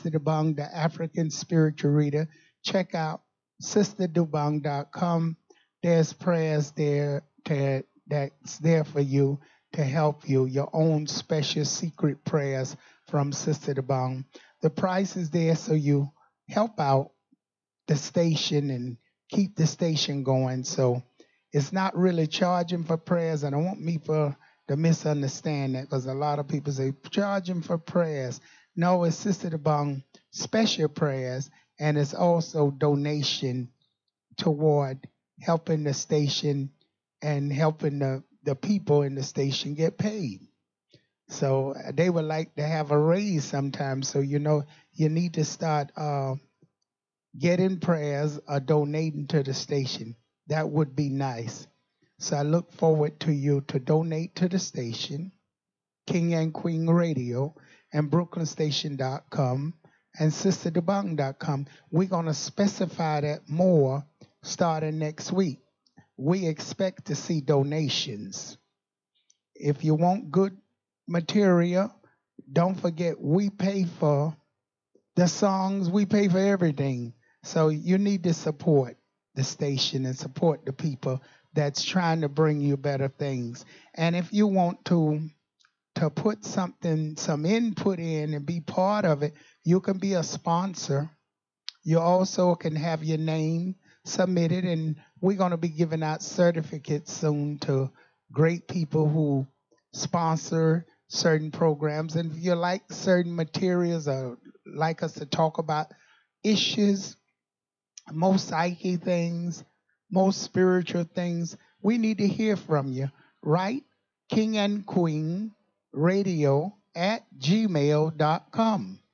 Dubong, the African spiritual reader. Check out sisterdubong.com. There's prayers there that's there for you to help you, your own special secret prayers from Sister Dubong. The price is there so you help out the station and keep the station going. So it's not really charging for prayers. And I don't want me to misunderstand that because a lot of people say charging for prayers. No, it's Sister Dubong special prayers, and it's also donation toward helping the station and helping the people in the station get paid. So they would like to have a raise sometime. So you need to start getting prayers or donating to the station. That would be nice. So I look forward to you to donate to the station, King and Queen Radio, and BrooklynStation.com and SisterDebong.com. We're going to specify that more starting next week. We expect to see donations. If you want good material, don't forget we pay for the songs, we pay for everything. So you need to support the station and support the people that's trying to bring you better things. And if you want to put something, some input in and be part of it, you can be a sponsor. You also can have your name submitted, and we're going to be giving out certificates soon to great people who sponsor certain programs. And if you like certain materials or like us to talk about issues, most psyche things, most spiritual things, we need to hear from you. Right? King and Queen Radio at gmail.com.